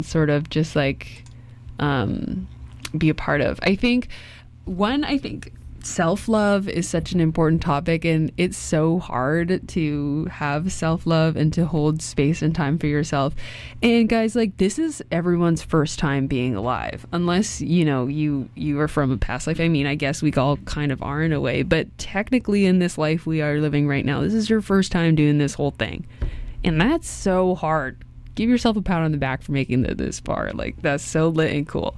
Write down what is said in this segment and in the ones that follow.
sort of just like be a part of. I think self-love is such an important topic, and it's so hard to have self-love and to hold space and time for yourself. And guys, like, this is everyone's first time being alive, unless you are from a past life. I mean, I guess we all kind of are in a way, but technically in this life we are living right now, this is your first time doing this whole thing, and that's so hard. Give yourself a pat on the back for making it this far. Like, that's so lit and cool.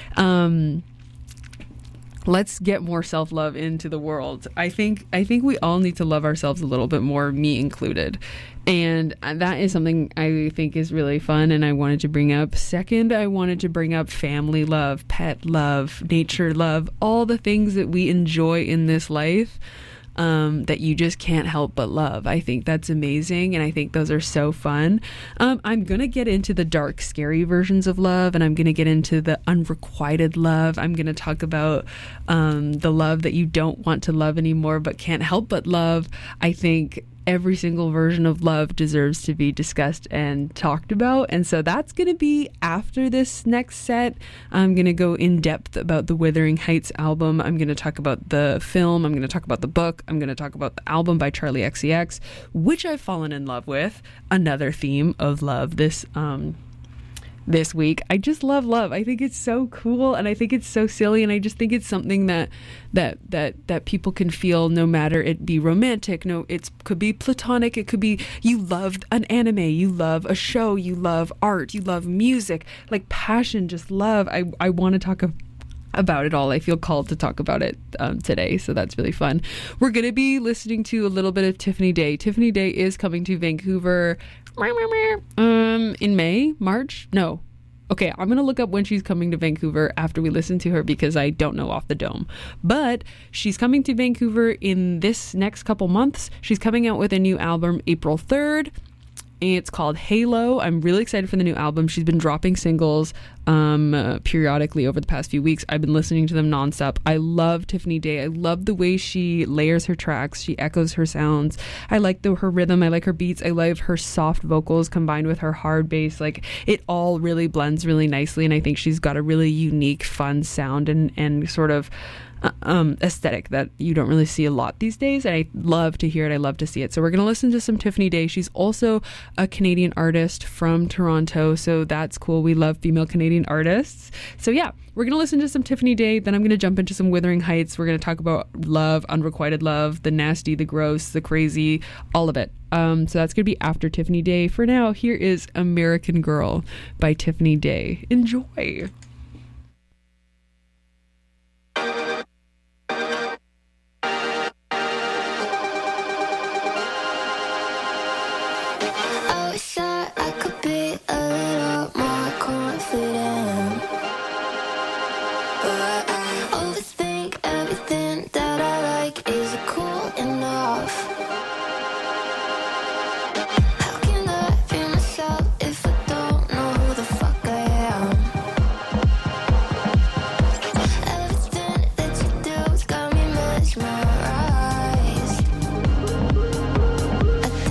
Let's get more self-love into the world. I think we all need to love ourselves a little bit more, me included. And that is something I think is really fun, and I wanted to bring up. Second, I wanted to bring up family love, pet love, nature love, all the things that we enjoy in this life. That you just can't help but love. I think that's amazing, and I think those are so fun. I'm gonna get into the dark, scary versions of love, and I'm gonna get into the unrequited love. I'm gonna talk about the love that you don't want to love anymore but can't help but love. I think every single version of love deserves to be discussed and talked about, and so that's going to be after this next set. I'm going to go in depth about the Wuthering Heights album. I'm going to talk about the film. I'm going to talk about the book. I'm going to talk about the album by Charli XCX, which I've fallen in love with. Another theme of love this week. I just love love. I think it's so cool, and I think it's so silly, and I just think it's something that people can feel, no matter it be romantic. No, it could be platonic. It could be you love an anime, you love a show, you love art, you love music, like passion, just love. I want to talk about it all. I feel called to talk about it today, so that's really fun. We're going to be listening to a little bit of Tiffany Day. Tiffany Day is coming to Vancouver in March? No. Okay, I'm going to look up when she's coming to Vancouver after we listen to her, because I don't know off the dome. But she's coming to Vancouver in this next couple months. She's coming out with a new album April 3rd. It's called Halo. I'm really excited for the new album. She's been dropping singles periodically over the past few weeks. I've been listening to them nonstop. I love Tiffany Day. I love the way she layers her tracks. She echoes her sounds. I like her rhythm. I like her beats. I love her soft vocals combined with her hard bass. Like, it all really blends really nicely, and I think she's got a really unique, fun sound and sort of aesthetic that you don't really see a lot these days, and I love to hear it. I love to see it. So we're going to listen to some Tiffany Day. She's also a Canadian artist from Toronto, so that's cool. We love female Canadian artists. So yeah, we're going to listen to some Tiffany Day, then I'm going to jump into some Wuthering Heights. We're going to talk about love, unrequited love, the nasty, the gross, the crazy, all of it. So that's going to be after Tiffany Day. For now, here is American Girl by Tiffany Day. Enjoy.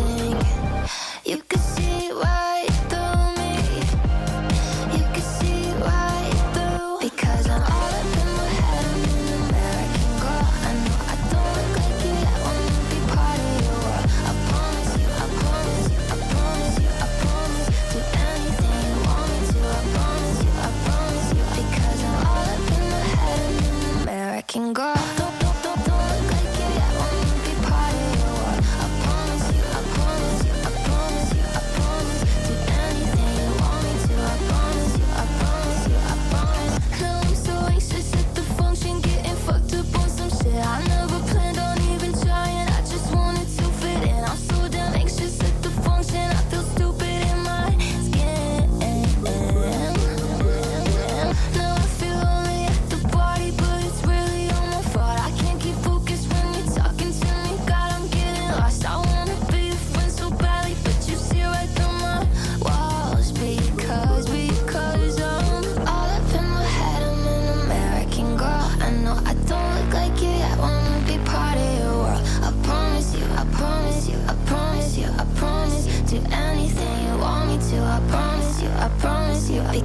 You can see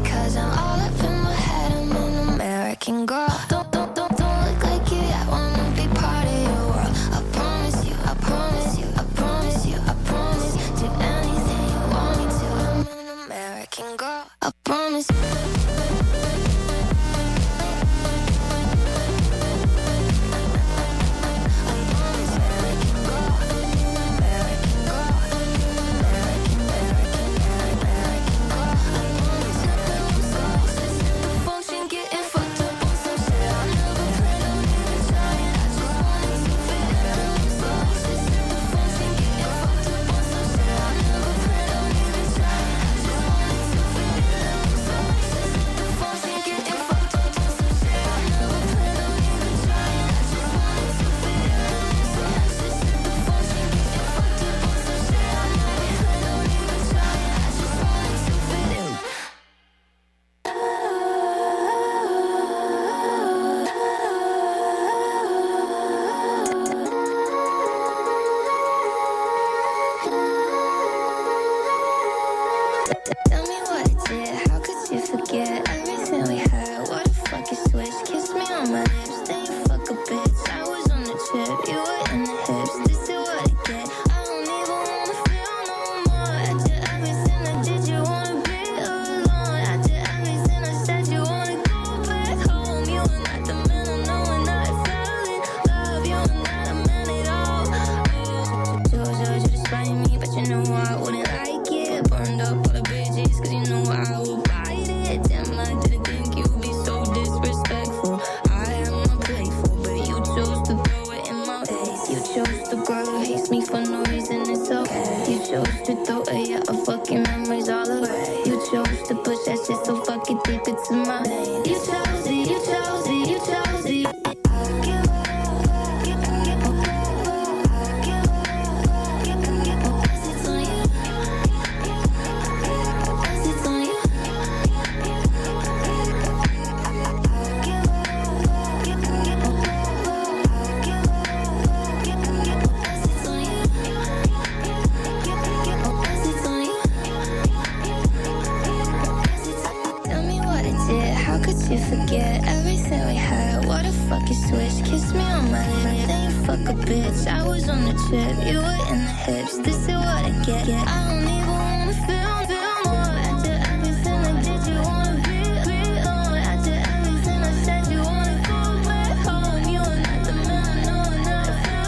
Cause I'm all up in my head, I'm an American girl. Don't look like you, I wanna be part of your world. I promise you, I promise you, I promise you, I promise. Do anything you want me to, I'm an American girl. I promise. Tell me what I did, how could you forget everything we had? What the fuck you switched? Kiss me on my lips, then you fuck a bitch. I was on the trip, you were in the hips. This is what I get, I don't even wanna feel no more. After everything I did, you wanna be alone. After everything I said, you wanna go back home. You are not the man I know and I fell in love. You are not a man at all. Chose you to spite me, but you know I wouldn't like it. Burned up all the bridges, cause you know I will bite it. Damn, I didn't think you'd be so disrespectful. I am not playful, but you chose to throw it in my face. You chose the girl who hates me for no reason, it's okay. You chose to throw our fucking memories all away. You chose to push that shit so fucking deep into my veins. You chose it, you chose it, you chose it. I'll give up. How could you forget everything we had? What the fuck you switched? Kiss me on my lips, then you fuck a bitch. I was on the trip, you were in the hips. This is what I get, I don't even wanna feel more. After everything I did, you wanna be alone. After everything I said, you wanna go back home. You are not the man I know and I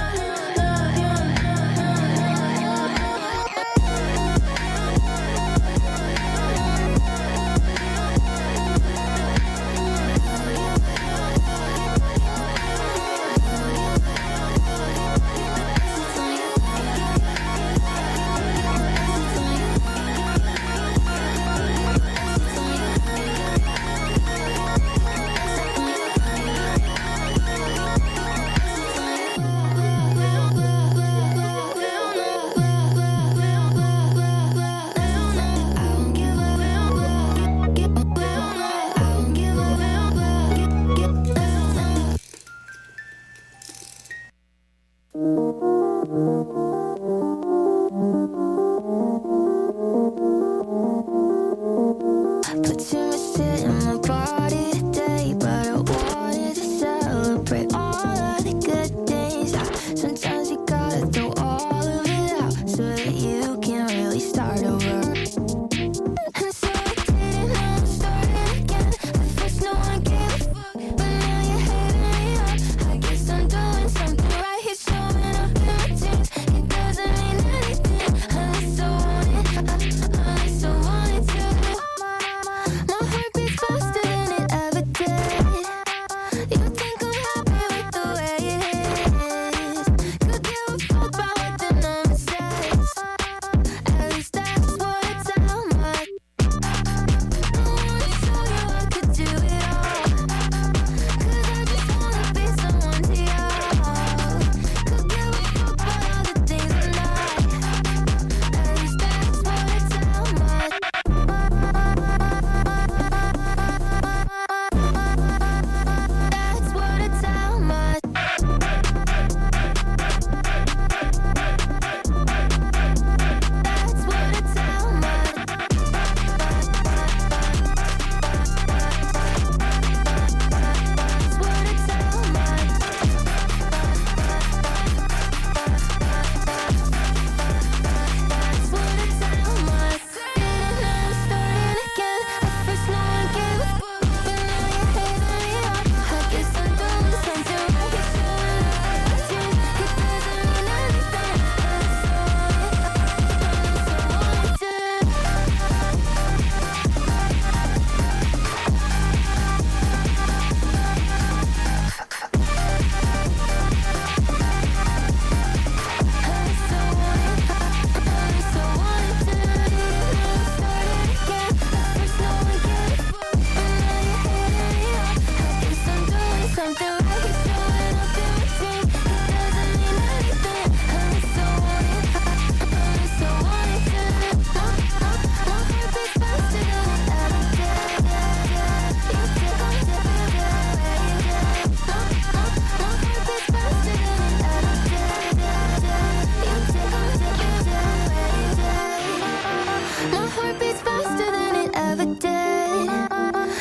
put too much shit in my body today, but I wanted to celebrate all of the good things. Sometimes you gotta throw all of it out so that you can really start over. And so I did, now I'm starting again. At first no one gave a fuck, but now you're hitting me up. I guess I'm doing something right here, showing up in my jeans. It doesn't mean anything unless I want it, unless I want it to. My heart beats fast.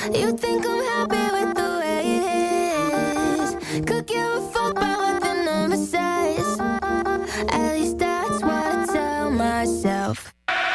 You think I'm happy with the way it is? Could give a fuck about what the number says. At least that's what I tell myself.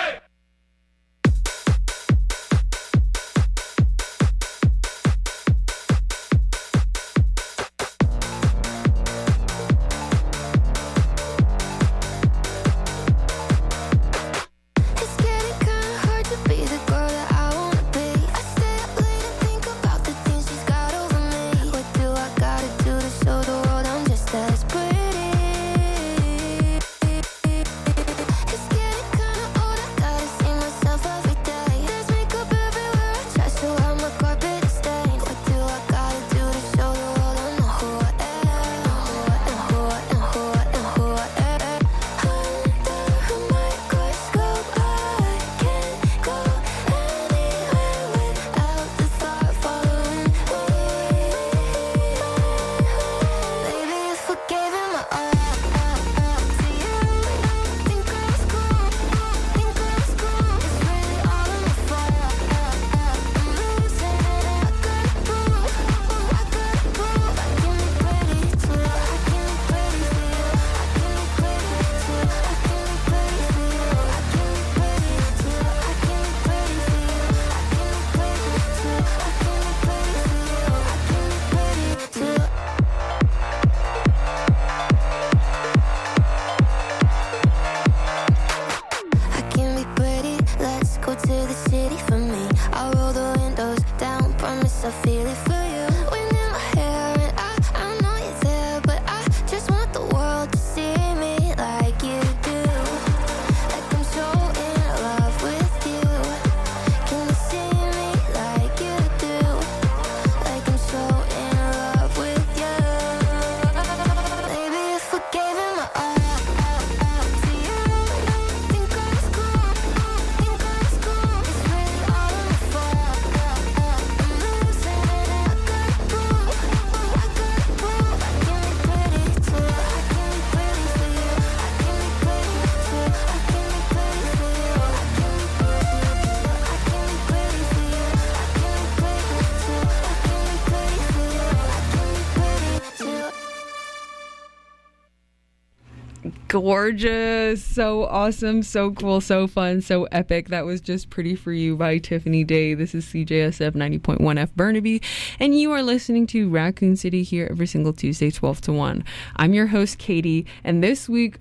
Gorgeous, so awesome, so cool, so fun, so epic. That was just Pretty For You by Tiffany Day. This is CJSF 90.1 F Burnaby, and you are listening to Raccoon City here every single Tuesday 12 to 1. I'm your host Katie, and this week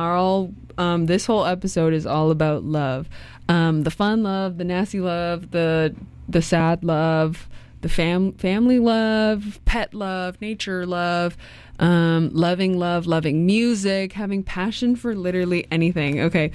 this whole episode is all about love. The fun love, the nasty love, the sad love, the family love, pet love, nature love, loving music, having passion for literally anything. Okay,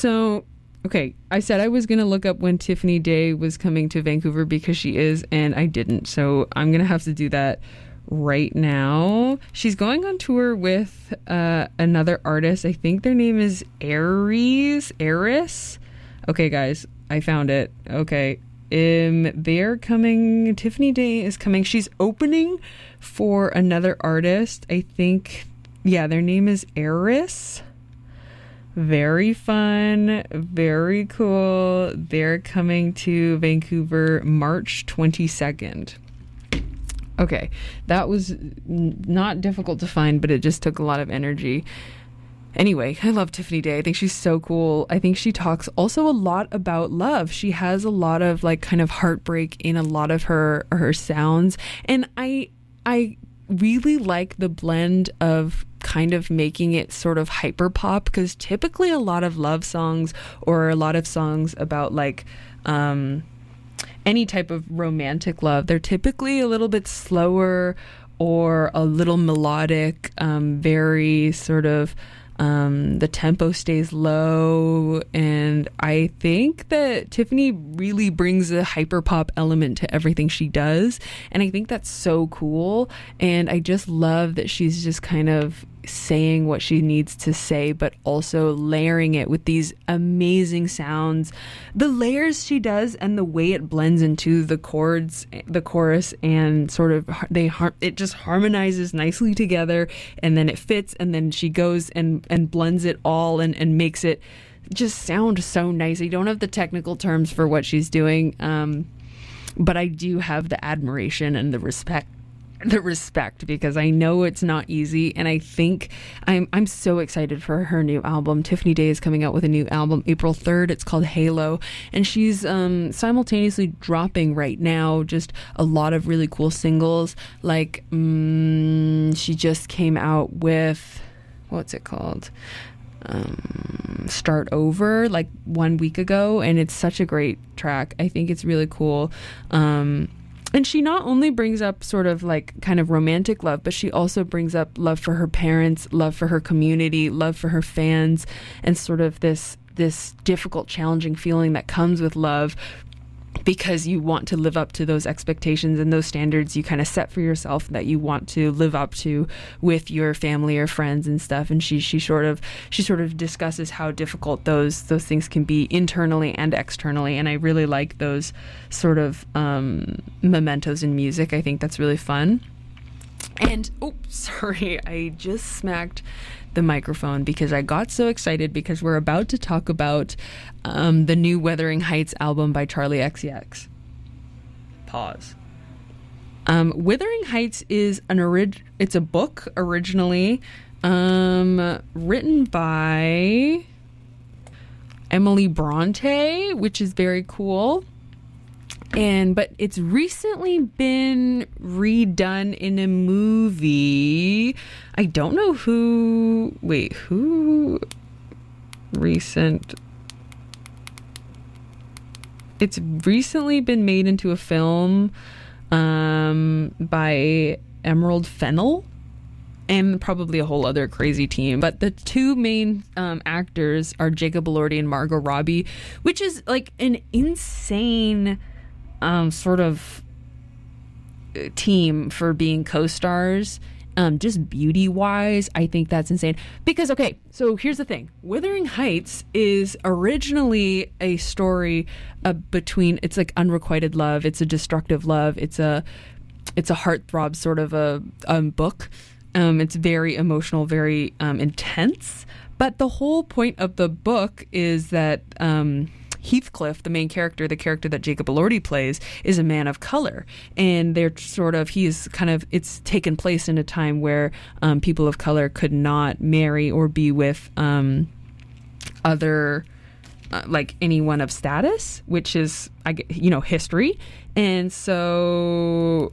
I said I was going to look up when Tiffany Day was coming to Vancouver because she is, and I didn't. So I'm going to have to do that right now. She's going on tour with another artist. I think their name is Aries. Okay, guys, I found it. Okay. They're coming. Tiffany Day is coming. She's opening for another artist. I think, yeah, their name is Eris. Very fun, very cool. They're coming to Vancouver March 22nd. Okay, that was not difficult to find, but it just took a lot of energy. Anyway, I love Tiffany Day. I think she's so cool. I think she talks also a lot about love. She has a lot of like kind of heartbreak in a lot of her sounds. And I really like the blend of kind of making it sort of hyper pop, because typically a lot of love songs or a lot of songs about like any type of romantic love, they're typically a little bit slower or a little melodic, very sort of the tempo stays low, and I think that Tiffany really brings a hyperpop element to everything she does, and I think that's so cool. And I just love that she's just kind of saying what she needs to say, but also layering it with these amazing sounds. The layers she does and the way it blends into the chords, the chorus, and sort of it just harmonizes nicely together, and then it fits, and then she goes and blends it all and makes it just sound so nice. I don't have the technical terms for what she's doing. but I do have the admiration and the respect because I know it's not easy, and I think I'm so excited for her new album. Tiffany Day is coming out with a new album April 3rd. It's called Halo, and she's simultaneously dropping right now just a lot of really cool singles. Like she just came out with, what's it called? Start Over, like 1 week ago, and it's such a great track. I think it's really cool. And she not only brings up sort of like kind of romantic love, but she also brings up love for her parents, love for her community, love for her fans, and sort of this difficult, challenging feeling that comes with love, because you want to live up to those expectations and those standards you kind of set for yourself that you want to live up to with your family or friends and stuff. And she sort of discusses how difficult those things can be internally and externally. And I really like those sort of mementos in music. I think that's really fun. And sorry, I just smacked the microphone because I got so excited because we're about to talk about the new Wuthering Heights album by Charlie XCX. Pause. Wuthering Heights is it's a book originally written by Emily Bronte, which is very cool. But it's recently been redone in a movie. I don't know who recent. It's recently been made into a film by Emerald Fennell and probably a whole other crazy team. But the two main actors are Jacob Elordi and Margot Robbie, which is like an insane sort of team for being co-stars. Just beauty-wise, I think that's insane. Because, okay, so here's the thing. Wuthering Heights is originally a story between, it's like unrequited love, it's a destructive love, it's a heartthrob sort of a book. It's very emotional, very intense. But the whole point of the book is that Heathcliff, the main character, the character that Jacob Elordi plays, is a man of color. And it's taken place in a time where people of color could not marry or be with other, like anyone of status, which is, history. And so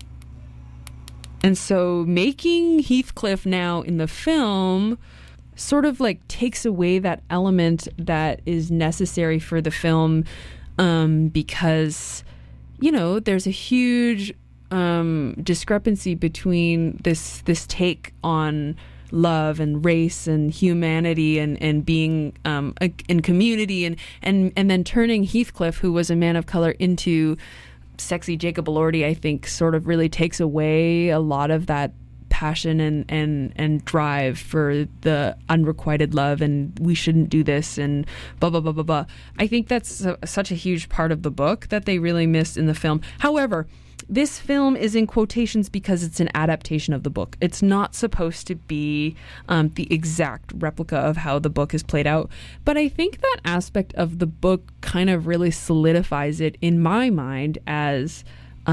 making Heathcliff now in the film sort of like takes away that element that is necessary for the film, because there's a huge discrepancy between this take on love and race and humanity and being in community and then turning Heathcliff, who was a man of color, into sexy Jacob Elordi, I think sort of really takes away a lot of that passion and drive for the unrequited love, and we shouldn't do this, and blah blah blah blah blah. I think that's such a huge part of the book that they really missed in the film. However, this film is in quotations because it's an adaptation of the book. It's not supposed to be the exact replica of how the book is played out, but I think that aspect of the book kind of really solidifies it in my mind as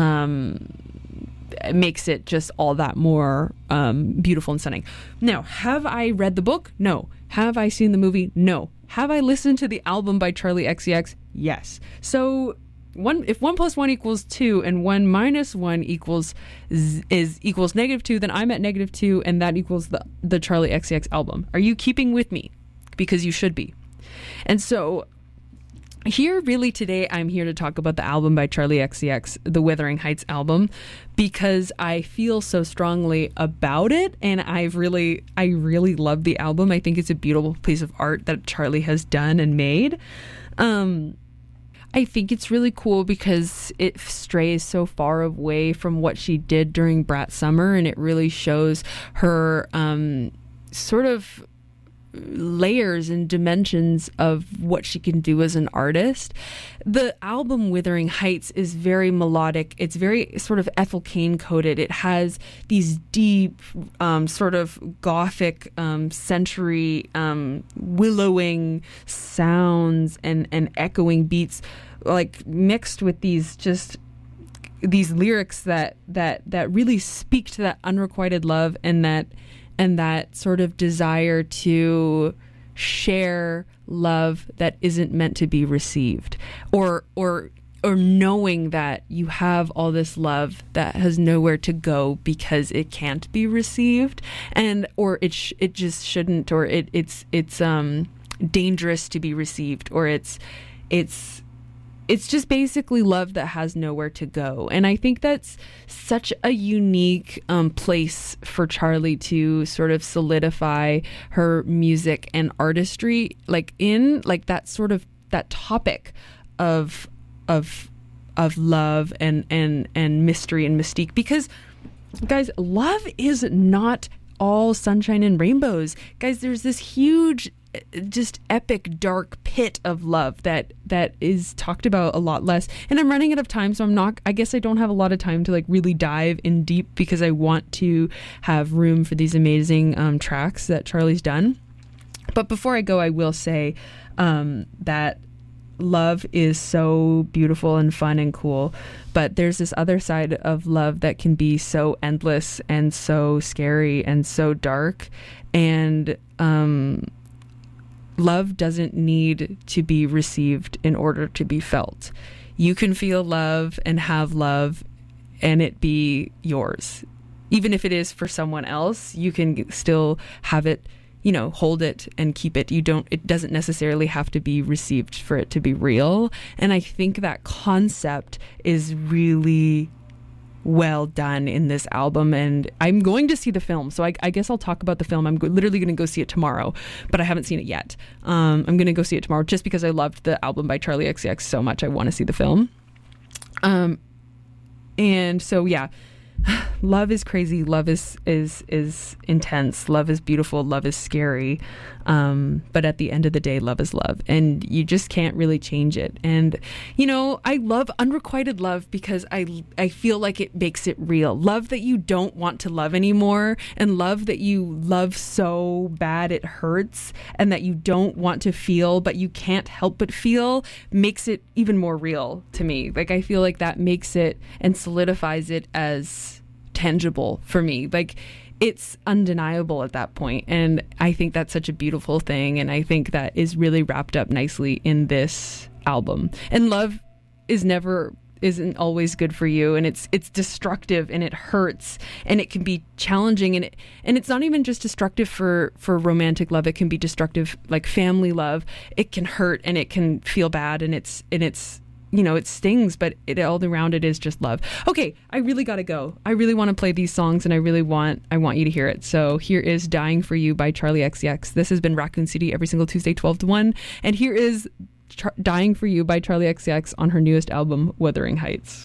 it makes it just all that more beautiful and stunning. Now, have I read the book? No. Have I seen the movie? No. Have I listened to the album by Charlie XCX? Yes. So if 1 + 1 = 2 and 1 - 1 equals -2, then I'm at -2, and that equals the Charlie XCX album. Are you keeping with me? Because you should be. And so here, really today, I'm here to talk about the album by Charlie XCX, the Wuthering Heights album, because I feel so strongly about it, and I really love the album. I think it's a beautiful piece of art that Charlie has done and made. I think it's really cool because it strays so far away from what she did during Brat Summer, and it really shows her sort of layers and dimensions of what she can do as an artist. The album Wuthering Heights is very melodic. It's very sort of Ethel Cain coded. It has these deep sort of gothic century willowing sounds and echoing beats, like mixed with these just these lyrics that really speak to that unrequited love and that sort of desire to share love that isn't meant to be received, or knowing that you have all this love that has nowhere to go because it can't be received, and or it just shouldn't, or it's dangerous to be received, or it's just basically love that has nowhere to go. And I think that's such a unique place for Charli to sort of solidify her music and artistry, like in like that sort of that topic of love and mystery and mystique. Because guys, love is not all sunshine and rainbows. Guys, there's this huge, just epic dark pit of love that is talked about a lot less. And I'm running out of time, so I guess I don't have a lot of time to like really dive in deep, because I want to have room for these amazing tracks that Charli's done. But before I go, I will say that love is so beautiful and fun and cool, but there's this other side of love that can be so endless and so scary and so dark. And love doesn't need to be received in order to be felt. You can feel love and have love and it be yours. Even if it is for someone else, you can still have it, you know, hold it and keep it. It doesn't necessarily have to be received for it to be real. And I think that concept is really well done in this album. And I'm going to see the film, so I guess I'll talk about the film. I'm literally going to go see it tomorrow, but I haven't seen it yet. I'm going to go see it tomorrow just because I loved the album by Charli XCX so much. I want to see the film. And so, yeah. Love is crazy. Love is intense. Love is beautiful. Love is scary. But at the end of the day, love is love, and you just can't really change it. And you know, I love unrequited love because I feel like it makes it real. Love that you don't want to love anymore, and love that you love so bad it hurts, and that you don't want to feel but you can't help but feel, makes it even more real to me. Like, I feel like that makes it and solidifies it as tangible for me. Like, it's undeniable at that point. And I think that's such a beautiful thing. And I think that is really wrapped up nicely in this album. And love isn't always good for you, and it's destructive, and it hurts, and it can be challenging, and it's not even just destructive for romantic love. It can be destructive, like family love. It can hurt and it can feel bad, and it's you know, it stings, but all around it is just love. Okay, I really gotta go. I really want to play these songs, and I want you to hear it. So here is Dying for You by Charli XCX. This has been Raccoon City every single Tuesday 12 to 1, and here is Dying for You by Charli XCX on her newest album, Wuthering Heights.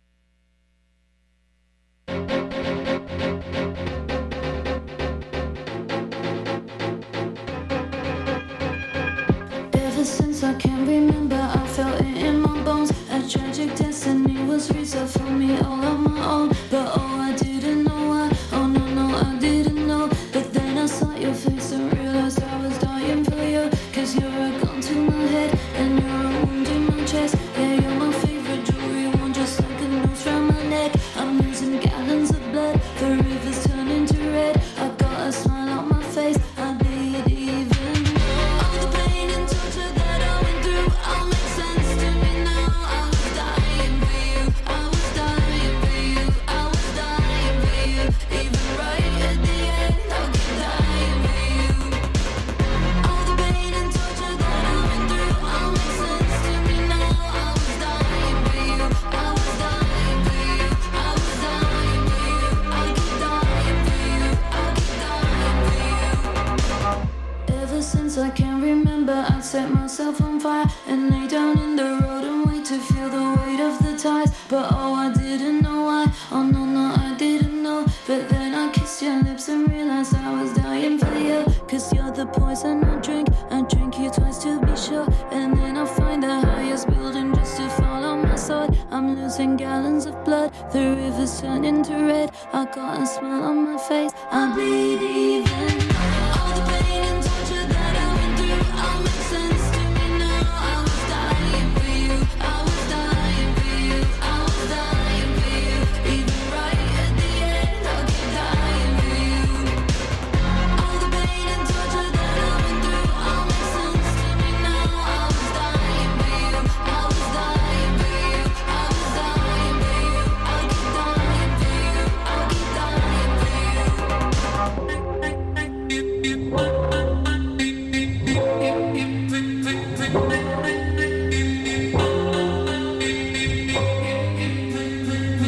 Ever since I can remember, I felt it in my bones. A tragic destiny was reserved for me all on my own. But oh, I didn't know why. Oh no, no, I didn't know. But then I saw your face and realized I was dying for you. 'Cause you're a gun to my head and you're a wound in my chest. Yeah, you're my favorite jewelry one, just like a noose round my neck. I'm losing gallons of blood, the river's turning to red. I got a smile on my face, I bleed even. All the pain and torture that I went through all makes sense to me now. I was dying for you, I was dying for you, I was dying for you. Even right at the end, I'll keep dying for you. All the pain and torture that I went through all makes sense to me now. I was dying for you, I was dying for you, I was dying for you. I'll keep dying for you, I'll keep dying for you. Ever since I can remember, I'd set myself on fire and lay down in the road and wait to feel the weight of the tides. But oh, I didn't know why. Oh no, no, I didn't know. But then I kissed your lips and realized I was dying for you. 'Cause you're the poison I drink you twice to be sure. And then I find the highest building just to fall on my sword. I'm losing gallons of blood, the river's turning to red. I got a smile on my face, I bleed even. All the pain and torture that I went through all makes sense to me now. I was dying for you, I was dying for you, I was dying for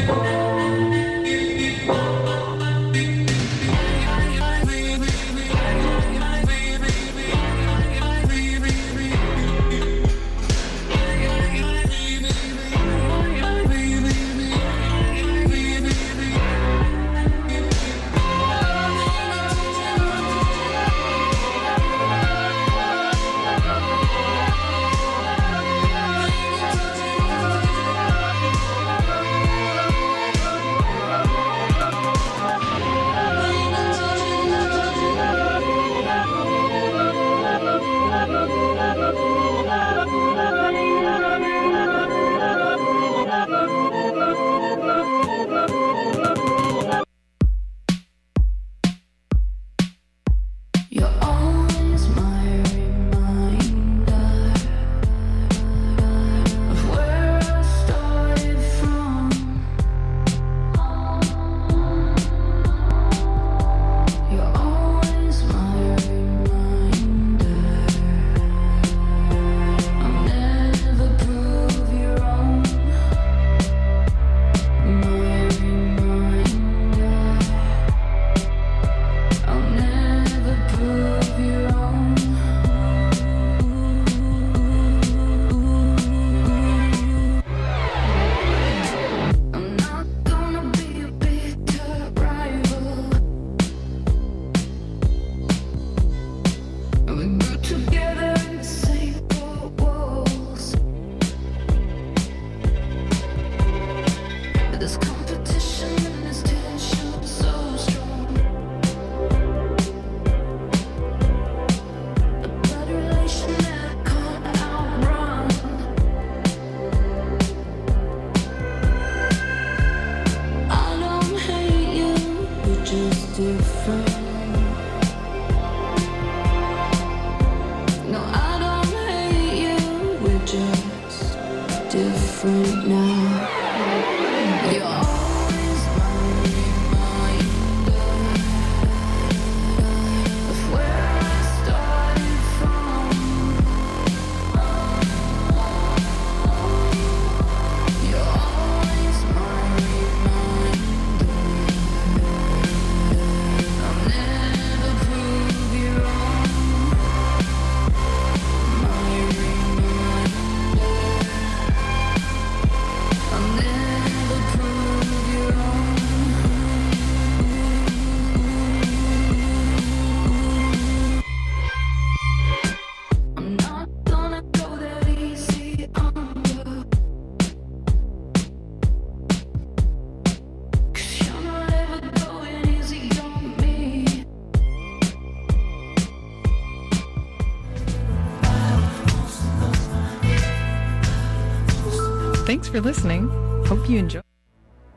You're always my reminder of where I started from. You're always my reminder. I'll never prove you wrong. My reminder. I'll never prove you wrong. I'm not gonna be a bitter rival. We grew together in the same four walls. But this competition and this tension so strong. A blood relation that I can't outrun. I don't hate you, we're just different. No, I don't hate you, we're just different now. You're always my reminder of where I started from. You're always my reminder. I'll never prove you wrong. My reminder. I'll never prove you wrong. I'm not gonna go that easy on you. 'Cause you're not ever going easy on me. Thanks for listening. Hope you enjoy.